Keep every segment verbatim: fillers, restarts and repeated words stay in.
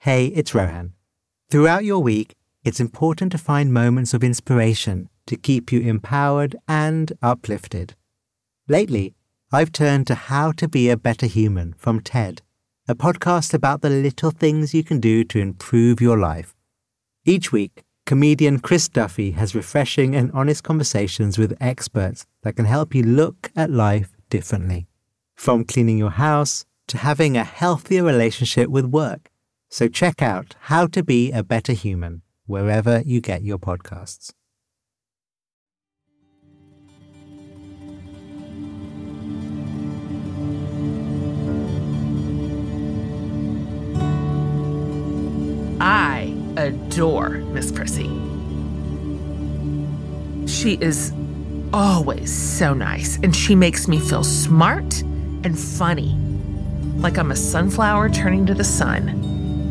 Hey, it's Rohan. Throughout your week, it's important to find moments of inspiration to keep you empowered and uplifted. Lately, I've turned to How to Be a Better Human from TED, a podcast about the little things you can do to improve your life. Each week, comedian Chris Duffy has refreshing and honest conversations with experts that can help you look at life differently. From cleaning your house to having a healthier relationship with work. So check out How to Be a Better Human wherever you get your podcasts. I adore Miss Prissy. She is always so nice, and she makes me feel smart and funny, like I'm a sunflower turning to the sun.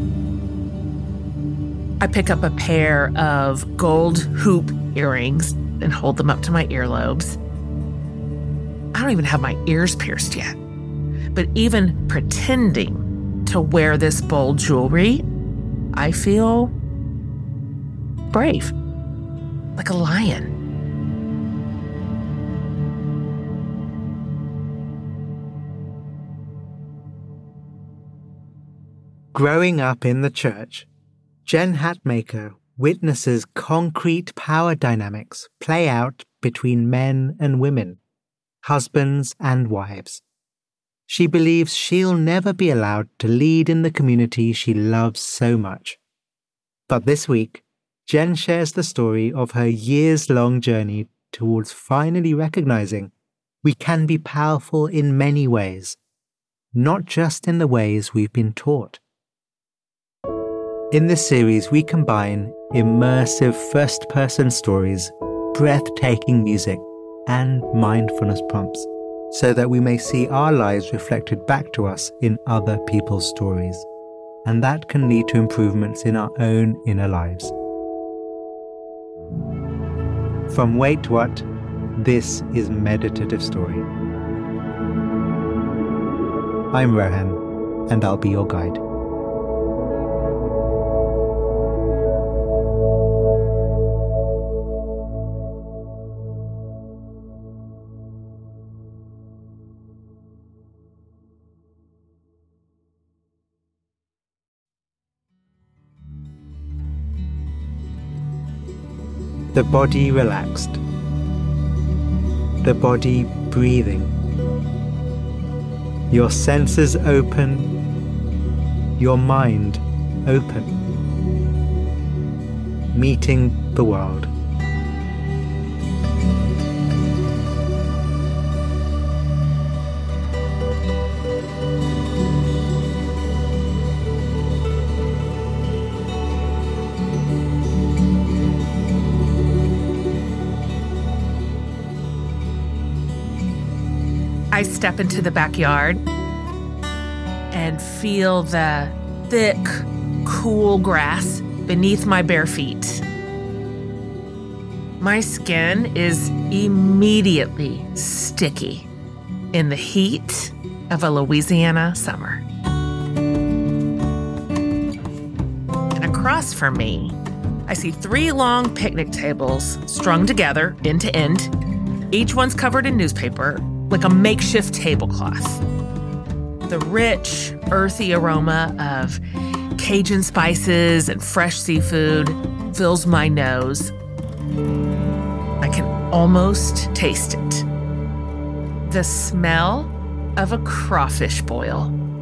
I pick up a pair of gold hoop earrings and hold them up to my earlobes. I don't even have my ears pierced yet. But even pretending to wear this bold jewelry, I feel brave, like a lion. Growing up in the church, Jen Hatmaker witnesses concrete power dynamics play out between men and women, husbands and wives. She believes she'll never be allowed to lead in the community she loves so much. But this week, Jen shares the story of her years-long journey towards finally recognizing we can be powerful in many ways, not just in the ways we've been taught. In this series, we combine immersive first-person stories, breathtaking music, and mindfulness prompts so that we may see our lives reflected back to us in other people's stories. And that can lead to improvements in our own inner lives. From Wait What, this is Meditative Story. I'm Rohan, and I'll be your guide. The body relaxed. The body breathing. Your senses open. Your mind open. Meeting the world. I step into the backyard and feel the thick, cool grass beneath my bare feet. My skin is immediately sticky in the heat of a Louisiana summer. And across from me, I see three long picnic tables strung together end to end. Each one's covered in newspaper, like a makeshift tablecloth. The rich, earthy aroma of Cajun spices and fresh seafood fills my nose. I can almost taste it. The smell of a crawfish boil.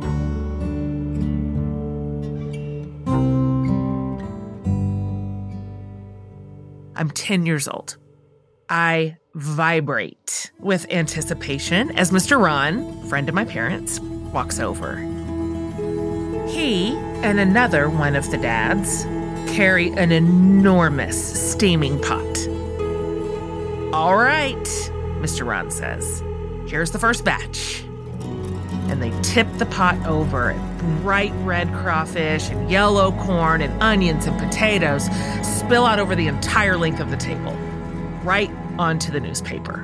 I'm ten years old. I vibrate with anticipation as Mister Ron, friend of my parents, walks over. He and another one of the dads carry an enormous steaming pot. All right, Mister Ron says, here's the first batch. And they tip the pot over, and bright red crawfish and yellow corn and onions and potatoes spill out over the entire length of the table, right onto the newspaper.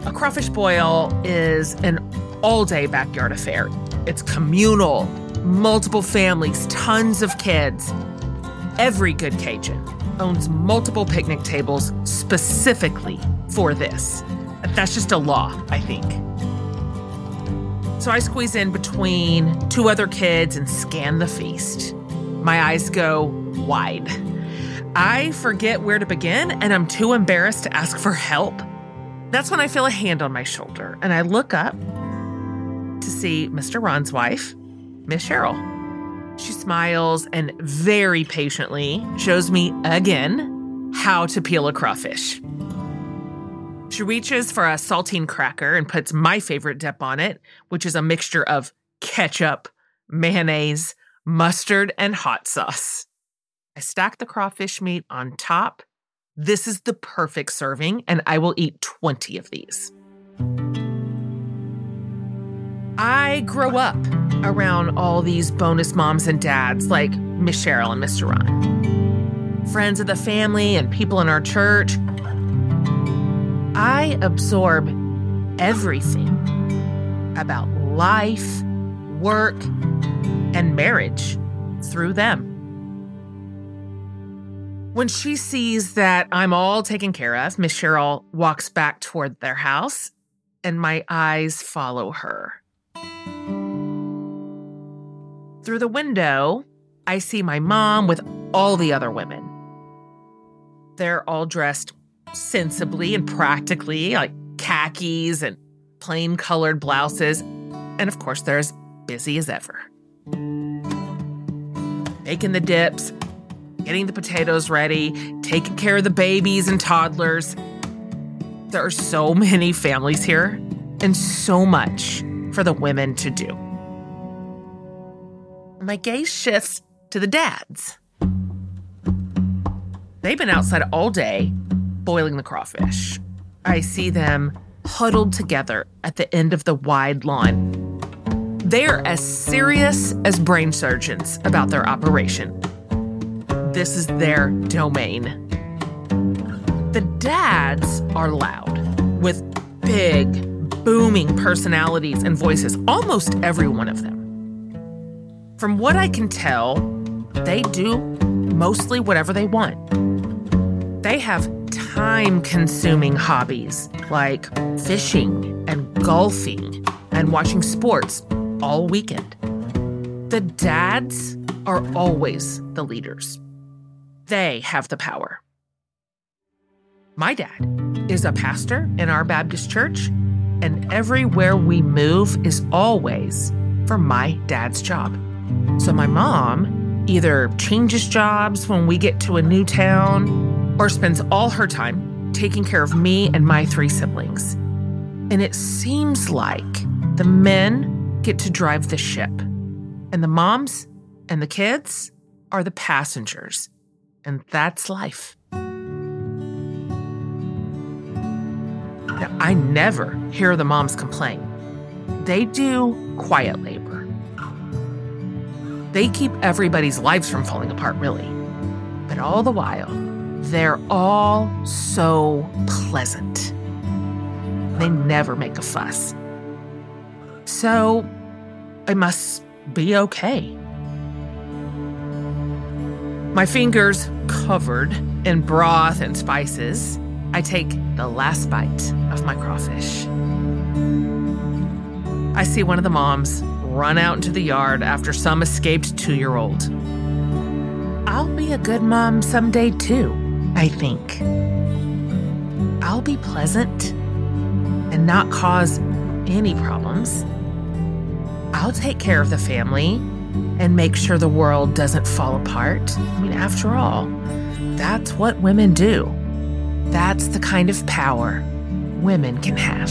A crawfish boil is an all-day backyard affair. It's communal, multiple families, tons of kids. Every good Cajun owns multiple picnic tables specifically for this. That's just a law, I think. So I squeeze in between two other kids and scan the feast. My eyes go wide. I forget where to begin, and I'm too embarrassed to ask for help. That's when I feel a hand on my shoulder, and I look up to see Mister Ron's wife, Miss Cheryl. She smiles and very patiently shows me again how to peel a crawfish. She reaches for a saltine cracker and puts my favorite dip on it, which is a mixture of ketchup, mayonnaise, mustard, and hot sauce. I stack the crawfish meat on top. This is the perfect serving, and I will eat twenty of these. I grow up around all these bonus moms and dads like Miss Cheryl and Mister Ron. Friends of the family and people in our church. I absorb everything about life, work, and marriage through them. When she sees that I'm all taken care of, Miss Cheryl walks back toward their house, and my eyes follow her. Through the window, I see my mom with all the other women. They're all dressed sensibly and practically, like khakis and plain colored blouses. And of course, they're as busy as ever. Making the dips, getting the potatoes ready, taking care of the babies and toddlers. There are so many families here and so much for the women to do. My gaze shifts to the dads. They've been outside all day boiling the crawfish. I see them huddled together at the end of the wide lawn. They're as serious as brain surgeons about their operation. This is their domain. The dads are loud, with big, booming personalities and voices, almost every one of them. From what I can tell, they do mostly whatever they want. They have time-consuming hobbies like fishing and golfing and watching sports all weekend. The dads are always the leaders. They have the power. My dad is a pastor in our Baptist church, and everywhere we move is always for my dad's job. So my mom either changes jobs when we get to a new town or spends all her time taking care of me and my three siblings. And it seems like the men get to drive the ship, and the moms and the kids are the passengers. And that's life. Now, I never hear the moms complain. They do quiet labor. They keep everybody's lives from falling apart, really. But all the while, they're all so pleasant. They never make a fuss. So, I must be okay. My fingers covered in broth and spices, I take the last bite of my crawfish. I see one of the moms run out into the yard after some escaped two-year-old. I'll be a good mom someday too, I think. I'll be pleasant and not cause any problems. I'll take care of the family and make sure the world doesn't fall apart. I mean, after all, that's what women do. That's the kind of power women can have.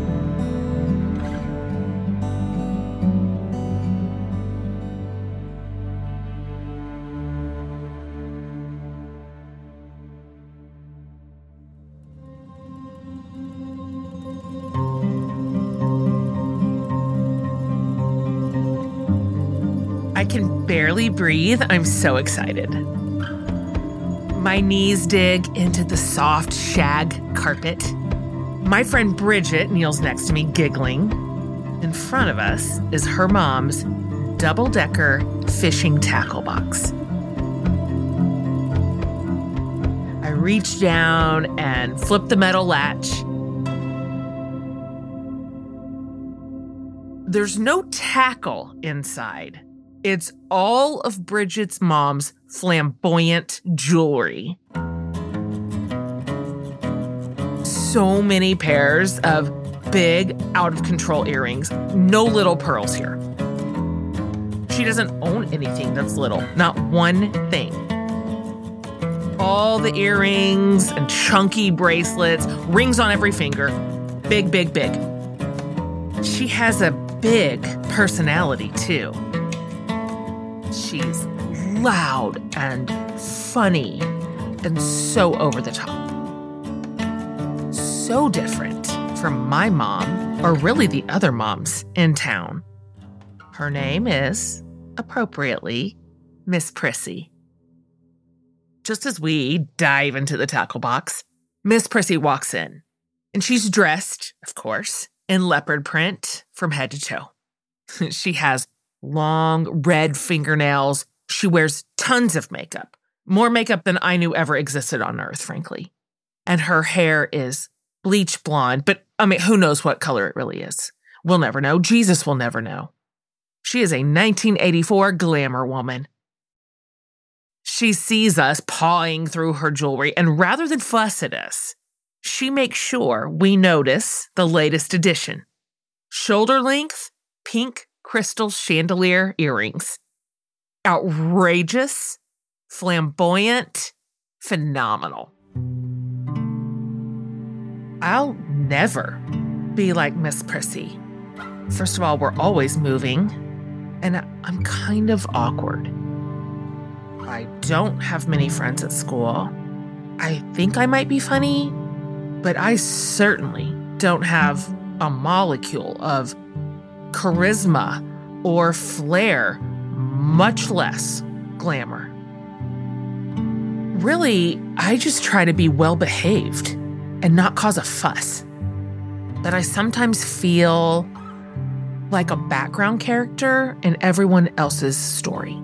I can barely breathe. I'm so excited. My knees dig into the soft shag carpet. My friend Bridget kneels next to me, giggling. In front of us is her mom's double-decker fishing tackle box. I reach down and flip the metal latch. There's no tackle inside. It's all of Bridget's mom's flamboyant jewelry. So many pairs of big, out-of-control earrings. No little pearls here. She doesn't own anything that's little. Not one thing. All the earrings and chunky bracelets, rings on every finger. Big, big, big. She has a big personality, too. She's loud and funny and so over the top. So different from my mom, or really the other moms in town. Her name is, appropriately, Miss Prissy. Just as we dive into the tackle box, Miss Prissy walks in, and she's dressed, of course, in leopard print from head to toe. She has long red fingernails. She wears tons of makeup, more makeup than I knew ever existed on Earth, frankly. And her hair is bleach blonde, but I mean, who knows what color it really is? We'll never know. Jesus will never know. She is a nineteen eighty-four glamour woman. She sees us pawing through her jewelry, and rather than fuss at us, she makes sure we notice the latest addition. Shoulder-length, pink crystal chandelier earrings. Outrageous, flamboyant, phenomenal. I'll never be like Miss Prissy. First of all, we're always moving, and I'm kind of awkward. I don't have many friends at school. I think I might be funny, but I certainly don't have a molecule of charisma or flair, much less glamour. Really, I just try to be well-behaved and not cause a fuss. But I sometimes feel like a background character in everyone else's story.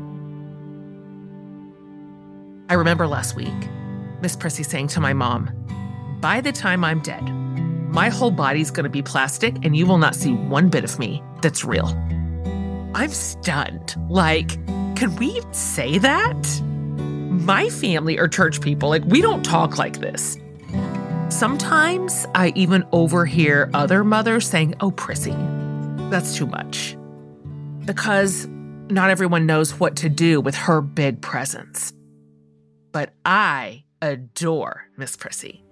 I remember last week, Miss Prissy saying to my mom, "By the time I'm dead, my whole body's going to be plastic and you will not see one bit of me that's real." I'm stunned. Like, can we say that? My family are church people. Like, we don't talk like this. Sometimes I even overhear other mothers saying, "Oh, Prissy, that's too much." Because not everyone knows what to do with her big presence. But I adore Miss Prissy.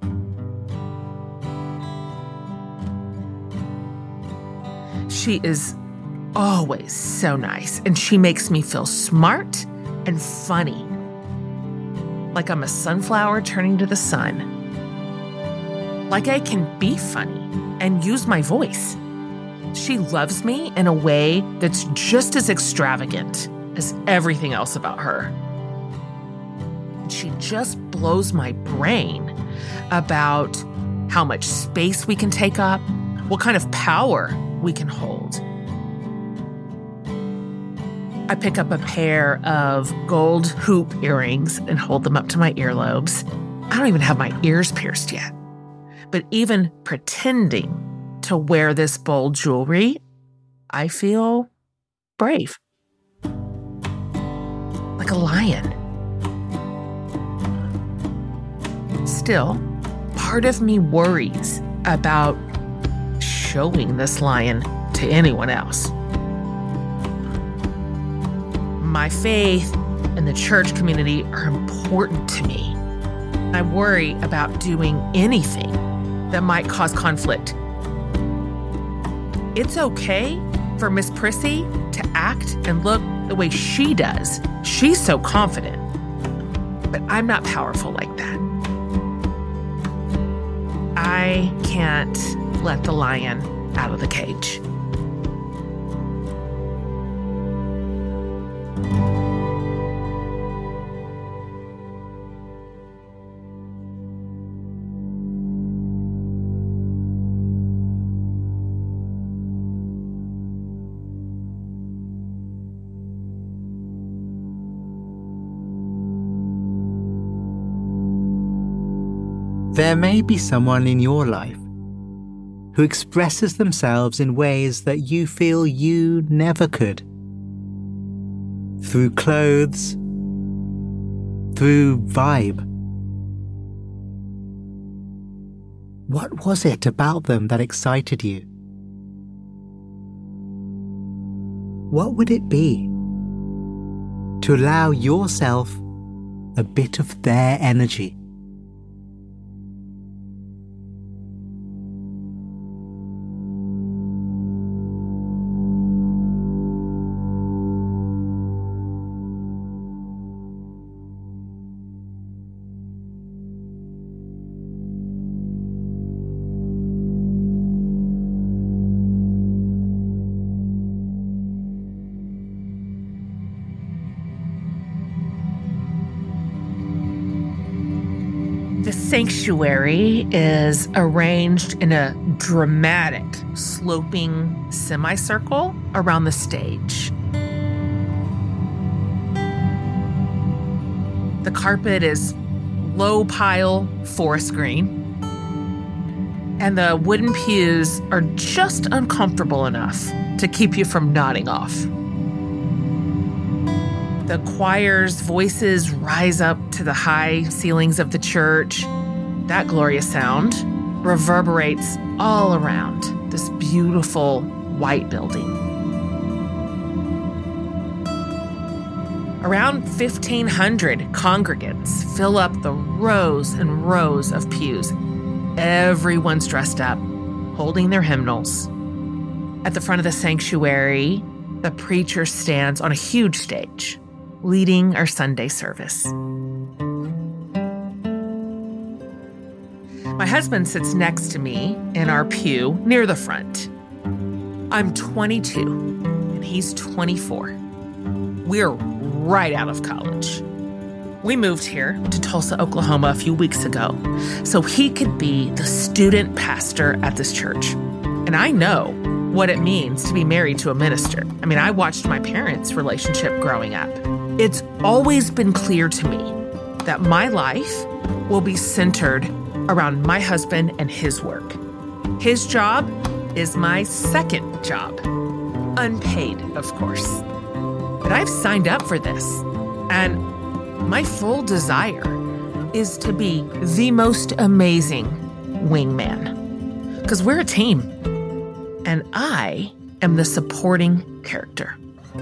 She is always so nice, and she makes me feel smart and funny. Like I'm a sunflower turning to the sun. Like I can be funny and use my voice. She loves me in a way that's just as extravagant as everything else about her. She just blows my brain about how much space we can take up, what kind of power we can hold. I pick up a pair of gold hoop earrings and hold them up to my earlobes. I don't even have my ears pierced yet. But even pretending to wear this bold jewelry, I feel brave. Like a lion. Still, part of me worries about showing this lion to anyone else. My faith and the church community are important to me. I worry about doing anything that might cause conflict. It's okay for Miss Prissy to act and look the way she does. She's so confident. But I'm not powerful like that. I can't let the lion out of the cage. There may be someone in your life who expresses themselves in ways that you feel you never could. Through clothes, through vibe. What was it about them that excited you? What would it be to allow yourself a bit of their energy? The sanctuary is arranged in a dramatic, sloping semicircle around the stage. The carpet is low pile forest green, and the wooden pews are just uncomfortable enough to keep you from nodding off. The choir's voices rise up to the high ceilings of the church. That glorious sound reverberates all around this beautiful white building. Around fifteen hundred congregants fill up the rows and rows of pews. Everyone's dressed up, holding their hymnals. At the front of the sanctuary, the preacher stands on a huge stage, leading our Sunday service. My husband sits next to me in our pew near the front. I'm twenty-two and he's twenty-four. We're right out of college. We moved here to Tulsa, Oklahoma a few weeks ago so he could be the student pastor at this church. And I know what it means to be married to a minister. I mean, I watched my parents' relationship growing up. It's always been clear to me that my life will be centered around my husband and his work. His job is my second job. Unpaid, of course. But I've signed up for this, and my full desire is to be the most amazing wingman. Because we're a team, and I am the supporting character.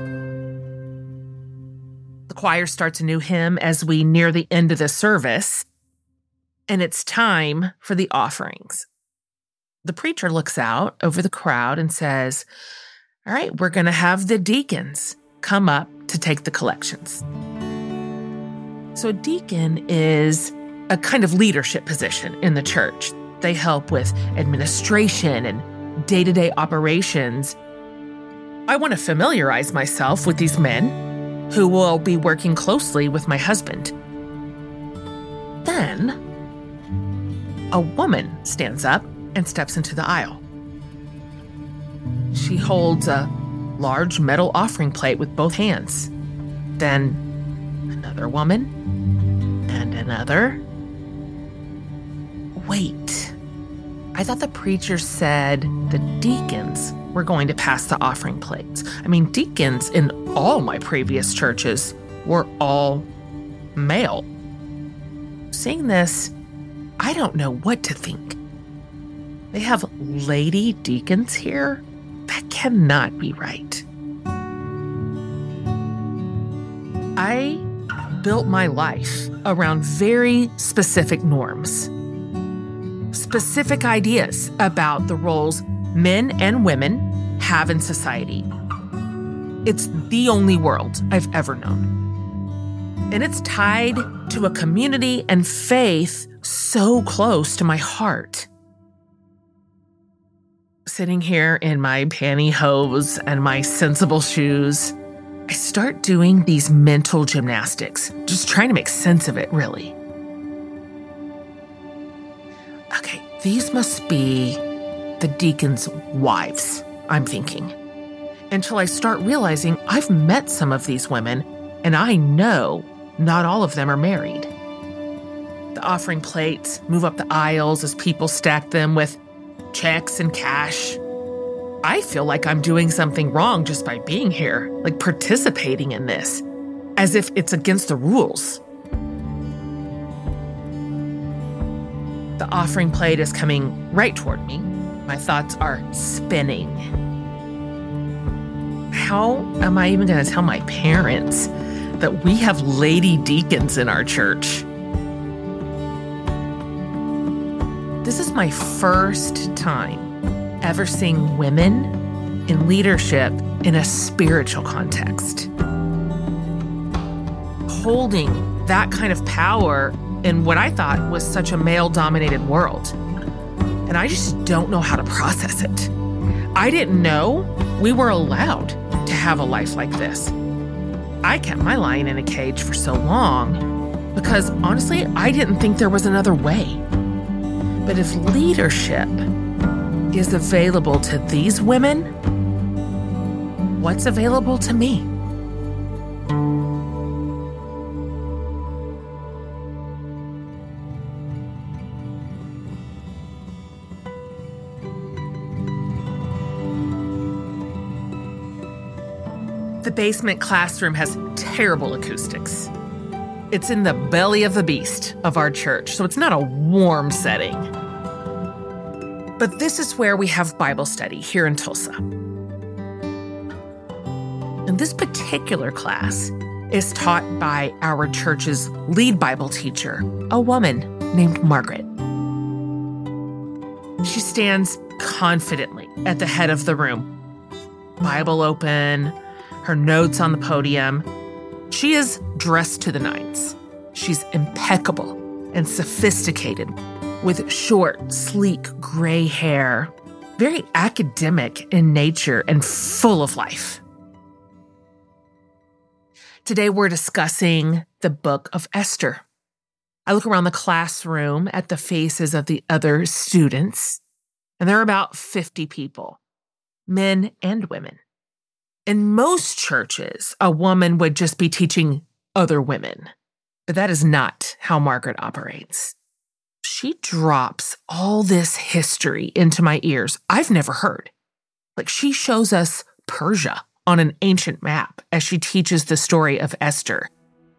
The choir starts a new hymn as we near the end of the service, and it's time for the offerings. The preacher looks out over the crowd and says, "All right, we're going to have the deacons come up to take the collections." So a deacon is a kind of leadership position in the church. They help with administration and day-to-day operations. I want to familiarize myself with these men who will be working closely with my husband. Then, a woman stands up and steps into the aisle. She holds a large metal offering plate with both hands. Then, another woman, and another. Wait, I thought the preacher said the deacons were going to pass the offering plates. I mean, deacons in all my previous churches were all male. Seeing this, I don't know what to think. They have lady deacons here? That cannot be right. I built my life around very specific norms, specific ideas about the roles men and women have in society. It's the only world I've ever known. And it's tied to a community and faith so close to my heart. Sitting here in my pantyhose and my sensible shoes, I start doing these mental gymnastics, just trying to make sense of it, really. Okay, these must be the deacons' wives, I'm thinking. Until I start realizing I've met some of these women, and I know not all of them are married. The offering plates move up the aisles as people stack them with checks and cash. I feel like I'm doing something wrong just by being here, like participating in this, as if it's against the rules. The offering plate is coming right toward me. My thoughts are spinning. How am I even going to tell my parents that we have lady deacons in our church? This is my first time ever seeing women in leadership in a spiritual context. Holding that kind of power in what I thought was such a male-dominated world. And I just don't know how to process it. I didn't know we were allowed to have a life like this. I kept my lion in a cage for so long because, honestly, I didn't think there was another way. But if leadership is available to these women, what's available to me? The basement classroom has terrible acoustics. It's in the belly of the beast of our church, so it's not a warm setting. But this is where we have Bible study here in Tulsa. And this particular class is taught by our church's lead Bible teacher, a woman named Margaret. She stands confidently at the head of the room, Bible open, her notes on the podium. She is dressed to the nines. She's impeccable and sophisticated, with short, sleek gray hair, very academic in nature and full of life. Today we're discussing the book of Esther. I look around the classroom at the faces of the other students, and there are about fifty people, men and women. In most churches, a woman would just be teaching other women, but that is not how Margaret operates. She drops all this history into my ears I've never heard. Like, she shows us Persia on an ancient map as she teaches the story of Esther,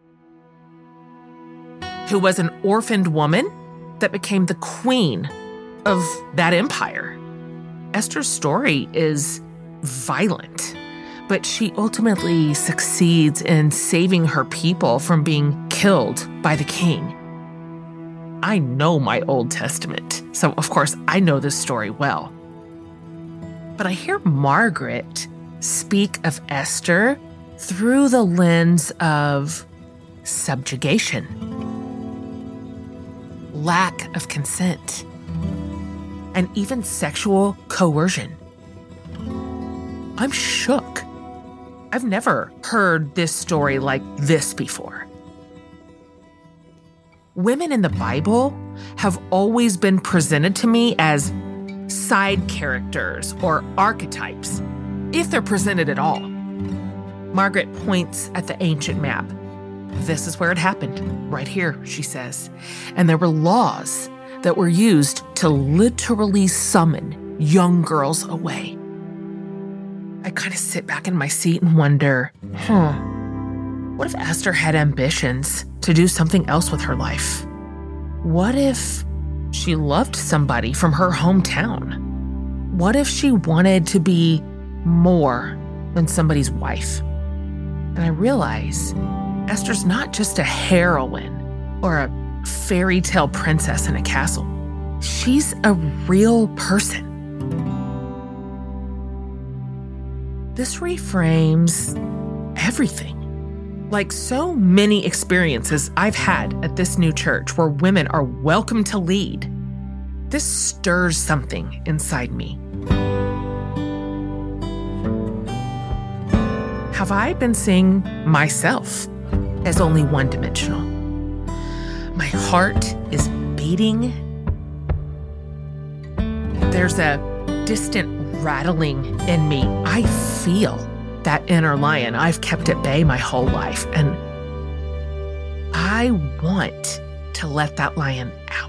who was an orphaned woman that became the queen of that empire. Esther's story is violent, but she ultimately succeeds in saving her people from being killed by the king. I know my Old Testament, so of course I know this story well. But I hear Margaret speak of Esther through the lens of subjugation, lack of consent, and even sexual coercion. I'm shook. I've never heard this story like this before. Women in the Bible have always been presented to me as side characters or archetypes, if they're presented at all. Margaret points at the ancient map. This is where it happened, right here, she says. And there were laws that were used to literally summon young girls away. I kind of sit back in my seat and wonder, huh, what if Esther had ambitions to do something else with her life? What if she loved somebody from her hometown? What if she wanted to be more than somebody's wife? And I realize Esther's not just a heroine or a fairy tale princess in a castle. She's a real person. This reframes everything. Like so many experiences I've had at this new church where women are welcome to lead, this stirs something inside me. Have I been seeing myself as only one-dimensional? My heart is beating. There's a distant rattling in me. I feel that inner lion I've kept at bay my whole life, and I want to let that lion out.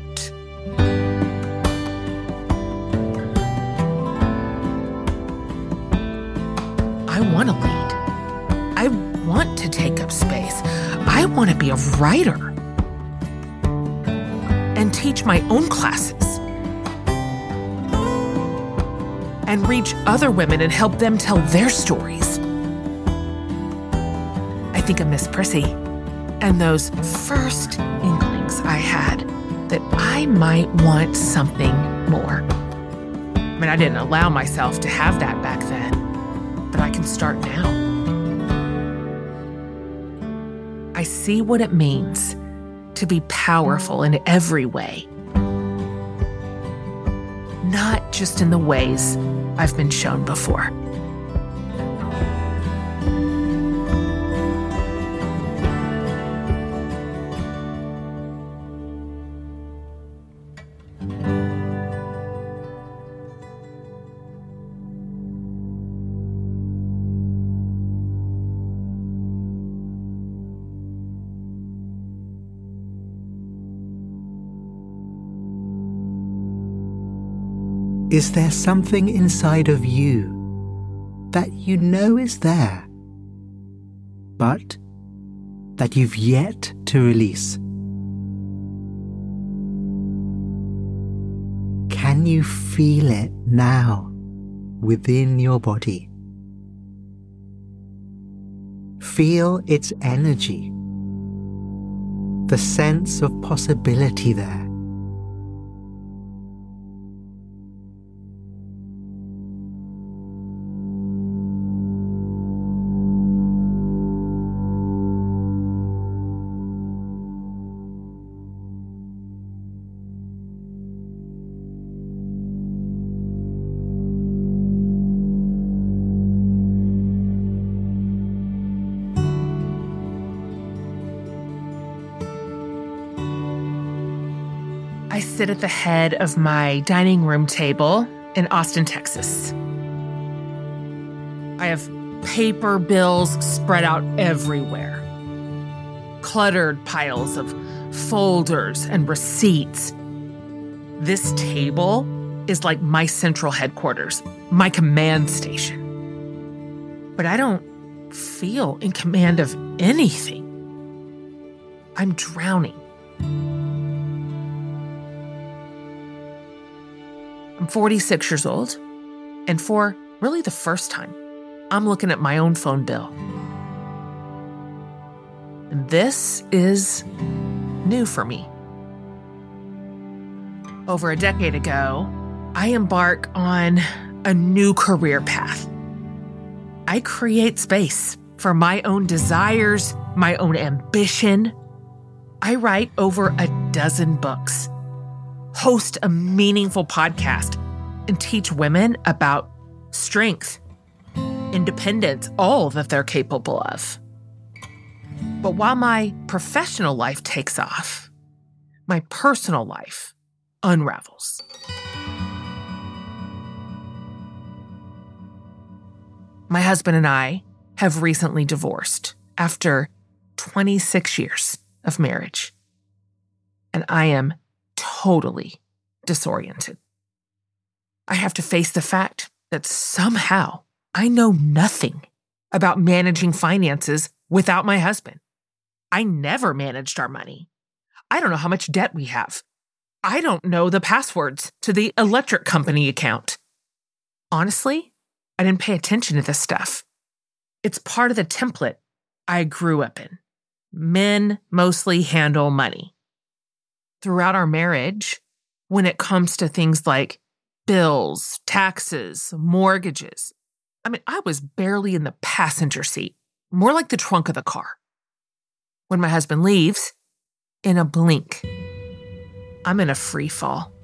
I want to lead. I want to take up space. I want to be a writer and teach my own classes and reach other women and help them tell their stories. I think of Miss Prissy and those first inklings I had that I might want something more. I mean, I didn't allow myself to have that back then, but I can start now. I see what it means to be powerful in every way, not just in the ways I've been shown before. Is there something inside of you that you know is there, but that you've yet to release? Can you feel it now within your body? Feel its energy, the sense of possibility there. I sit at the head of my dining room table in Austin, Texas. I have paper bills spread out everywhere, cluttered piles of folders and receipts. This table is like my central headquarters, my command station. But I don't feel in command of anything. I'm drowning. I'm forty-six years old, and for really the first time, I'm looking at my own phone bill. And this is new for me. Over a decade ago, I embark on a new career path. I create space for my own desires, my own ambition. I write over a dozen books, host a meaningful podcast, and teach women about strength, independence, all that they're capable of. But while my professional life takes off, my personal life unravels. My husband and I have recently divorced after twenty-six years of marriage, and I am totally disoriented. I have to face the fact that somehow I know nothing about managing finances without my husband. I never managed our money. I don't know how much debt we have. I don't know the passwords to the electric company account. Honestly, I didn't pay attention to this stuff. It's part of the template I grew up in. Men mostly handle money. Throughout our marriage, when it comes to things like bills, taxes, mortgages, I mean, I was barely in the passenger seat, more like the trunk of the car. When my husband leaves, in a blink, I'm in a free fall.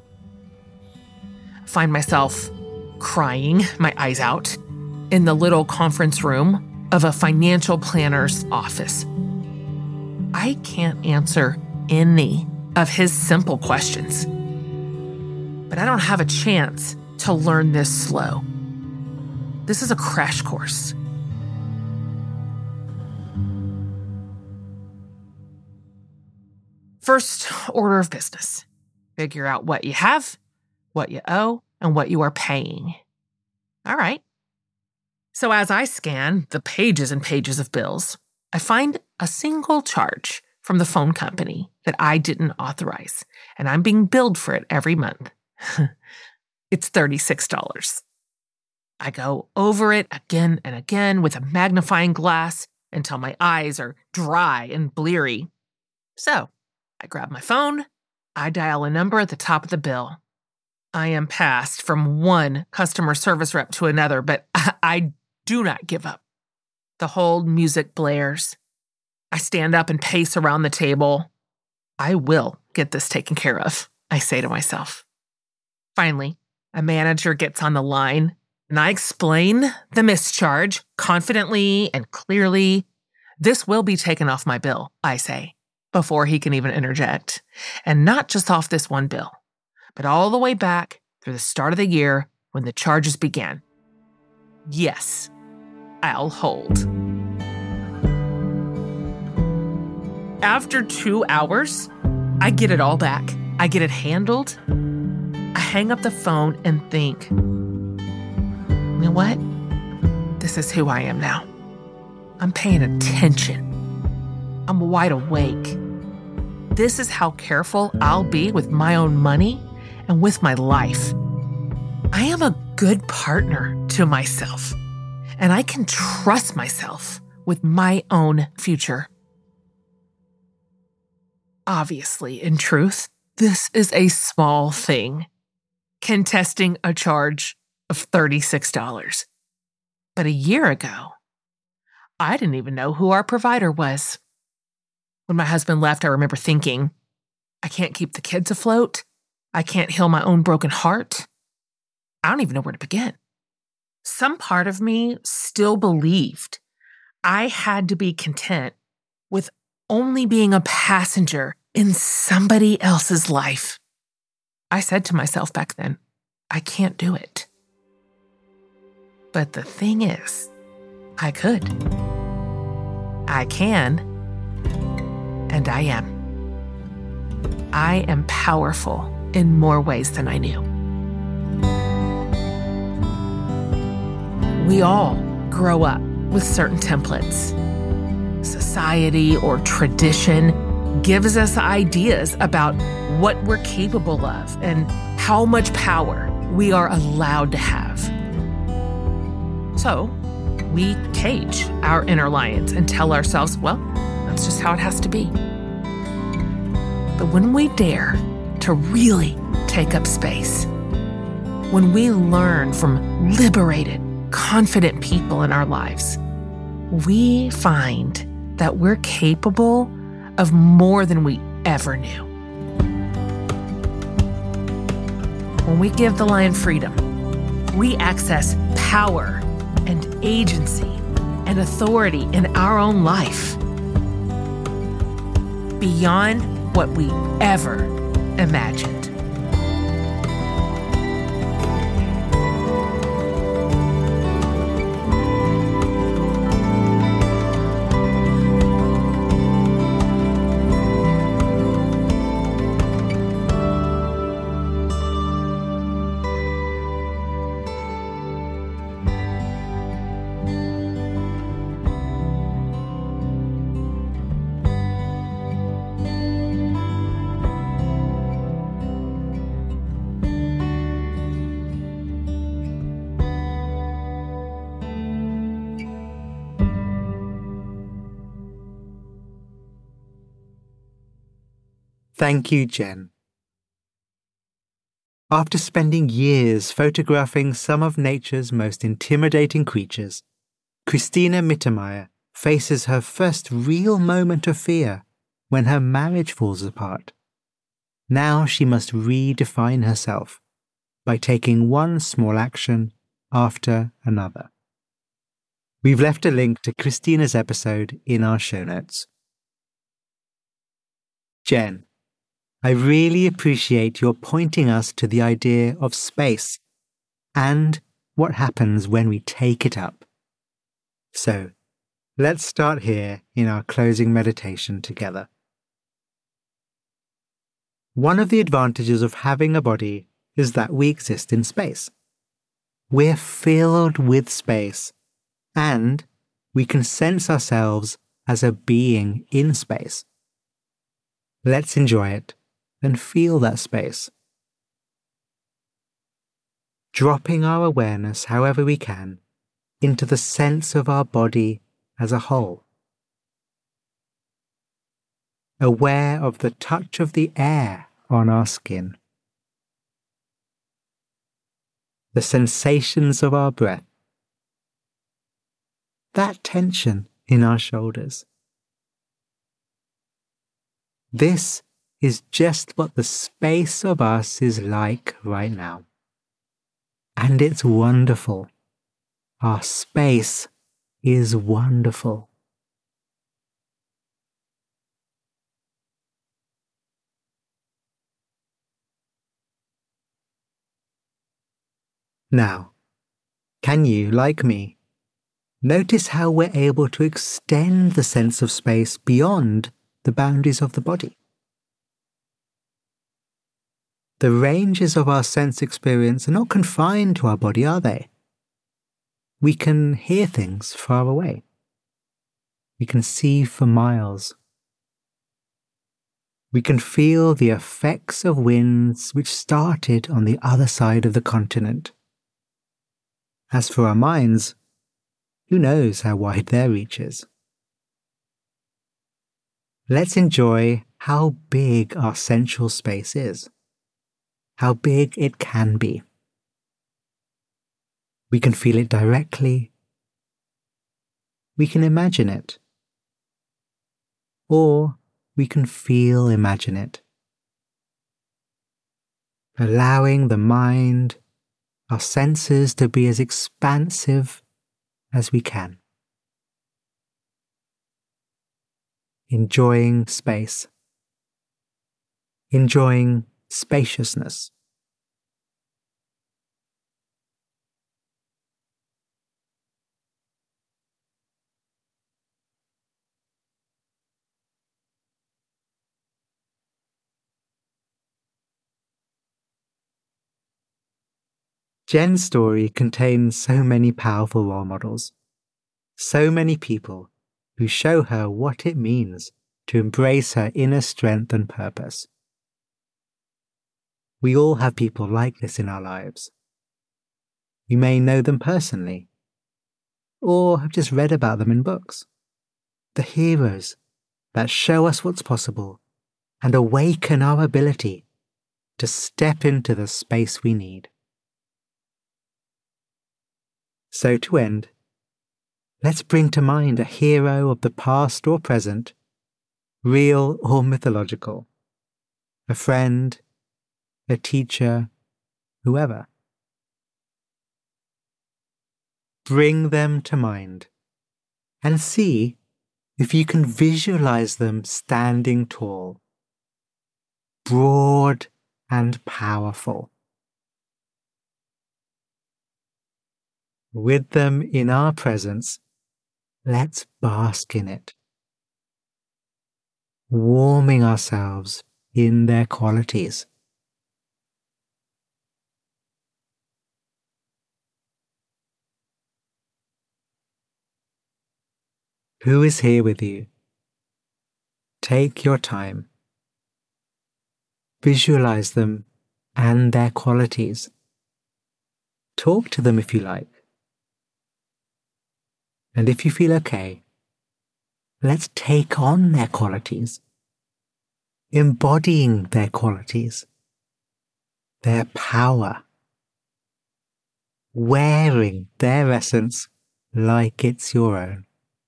Find myself crying, my eyes out, in the little conference room of a financial planner's office. I can't answer any of his simple questions, but I don't have a chance to learn this slow. This is a crash course. First order of business. Figure out what you have, what you owe, and what you are paying. All right. So as I scan the pages and pages of bills, I find a single charge from the phone company that I didn't authorize, and I'm being billed for it every month. It's thirty-six dollars. I go over it again and again with a magnifying glass until my eyes are dry and bleary. So I grab my phone, I dial a number at the top of the bill. I am passed from one customer service rep to another, but I do not give up. The hold music blares. I stand up and pace around the table. I will get this taken care of, I say to myself. Finally, a manager gets on the line, and I explain the mischarge confidently and clearly. This will be taken off my bill, I say, before he can even interject. And not just off this one bill, but all the way back through the start of the year when the charges began. Yes, I'll hold. After two hours, I get it all back. I get it handled. I hang up the phone and think, you know what? This is who I am now. I'm paying attention. I'm wide awake. This is how careful I'll be with my own money and with my life. I am a good partner to myself, and I can trust myself with my own future. Obviously, in truth, this is a small thing, contesting a charge of thirty-six dollars. But a year ago, I didn't even know who our provider was. When my husband left, I remember thinking, I can't keep the kids afloat. I can't heal my own broken heart. I don't even know where to begin. Some part of me still believed I had to be content with only being a passenger in somebody else's life. I said to myself back then, I can't do it. But the thing is, I could. I can, and I am. I am powerful in more ways than I knew. We all grow up with certain templates. Society or tradition gives us ideas about what we're capable of and how much power we are allowed to have. So we cage our inner lions and tell ourselves, well, that's just how it has to be. But when we dare to really take up space, when we learn from liberated, confident people in our lives, we find that we're capable of more than we ever knew. When we give the lion freedom, we access power and agency and authority in our own life beyond what we ever imagined. Thank you, Jen. After spending years photographing some of nature's most intimidating creatures, Christina Mittermeier faces her first real moment of fear when her marriage falls apart. Now she must redefine herself by taking one small action after another. We've left a link to Christina's episode in our show notes. Jen, I really appreciate your pointing us to the idea of space and what happens when we take it up. So, let's start here in our closing meditation together. One of the advantages of having a body is that we exist in space. We're filled with space, and we can sense ourselves as a being in space. Let's enjoy it and feel that space. Dropping our awareness, however we can, into the sense of our body as a whole. Aware of the touch of the air on our skin. The sensations of our breath. That tension in our shoulders. This is just what the space of us is like right now. And it's wonderful. Our space is wonderful. Now, can you, like me, notice how we're able to extend the sense of space beyond the boundaries of the body? The ranges of our sense experience are not confined to our body, are they? We can hear things far away. We can see for miles. We can feel the effects of winds which started on the other side of the continent. As for our minds, who knows how wide their reach is? Let's enjoy how big our sensual space is, how big it can be. We can feel it directly. We can imagine it. Or we can feel imagine it. Allowing the mind, our senses to be as expansive as we can. Enjoying space. Enjoying spaciousness. Jen's story contains so many powerful role models, so many people who show her what it means to embrace her inner strength and purpose. We all have people like this in our lives. We may know them personally, or have just read about them in books. The heroes that show us what's possible and awaken our ability to step into the space we need. So to end, let's bring to mind a hero of the past or present, real or mythological, a friend, a teacher, whoever. Bring them to mind and see if you can visualize them standing tall, broad and powerful. With them in our presence, let's bask in it, warming ourselves in their qualities. Who is here with you? Take your time. Visualize them and their qualities. Talk to them if you like. And if you feel okay, let's take on their qualities, embodying their qualities, their power, wearing their essence like it's your own.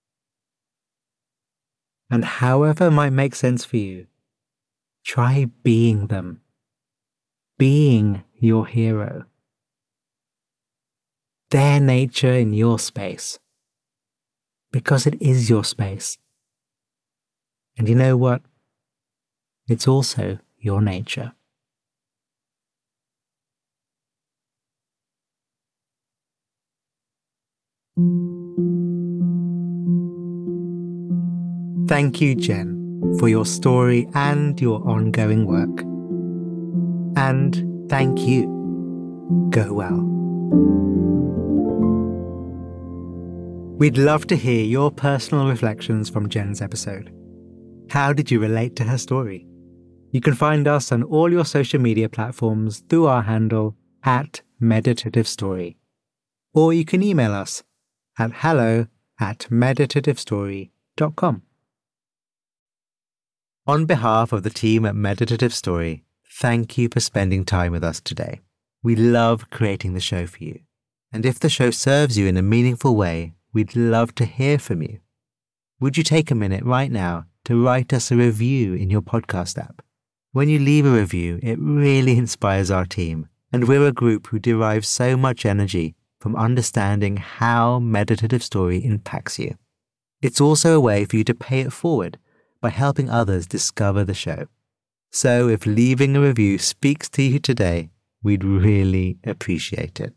And however might make sense for you, try being them, being your hero, their nature in your space. Because it is your space. And you know what? It's also your nature. Thank you, Jen, for your story and your ongoing work. And thank you. Go well. We'd love to hear your personal reflections from Jen's episode. How did you relate to her story? You can find us on all your social media platforms through our handle at Meditative Story. Or you can email us at hello at meditativestory dot com. On behalf of the team at Meditative Story, thank you for spending time with us today. We love creating the show for you. And if the show serves you in a meaningful way, we'd love to hear from you. Would you take a minute right now to write us a review in your podcast app? When you leave a review, it really inspires our team, and we're a group who derives so much energy from understanding how Meditative Story impacts you. It's also a way for you to pay it forward by helping others discover the show. So if leaving a review speaks to you today, we'd really appreciate it.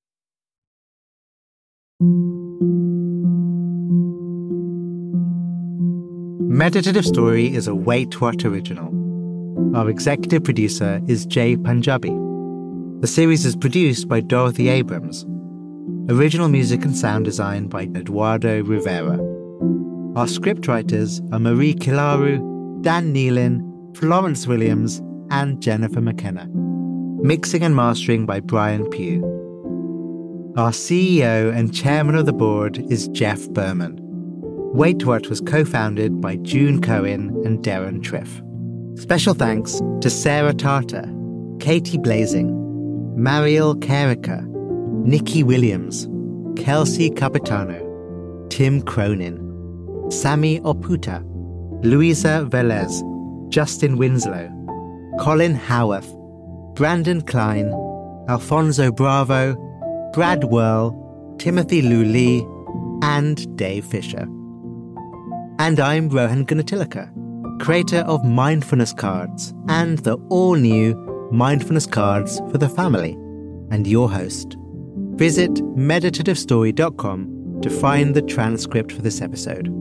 Meditative Story is a Wait What original. Our executive producer is Jay Punjabi. The series is produced by Dorothy Abrams. Original music and sound design by Eduardo Rivera. Our scriptwriters are Marie Kilaru, Dan Nealon, Florence Williams, and Jennifer McKenna. Mixing and mastering by Brian Pugh. Our C E O and chairman of the board is Jeff Berman. Wait What was co-founded by June Cohen and Darren Triff. Special thanks to Sarah Tartar, Katie Blazing, Mariel Carricker, Nikki Williams, Kelsey Capitano, Tim Cronin, Sammy Oputa, Luisa Velez, Justin Winslow, Colin Howarth, Brandon Klein, Alfonso Bravo, Brad Whirl, Timothy Lu Lee, and Dave Fisher. And I'm Rohan Gunatilaka, creator of Mindfulness Cards and the all-new Mindfulness Cards for the Family, and your host. Visit meditative story dot com to find the transcript for this episode.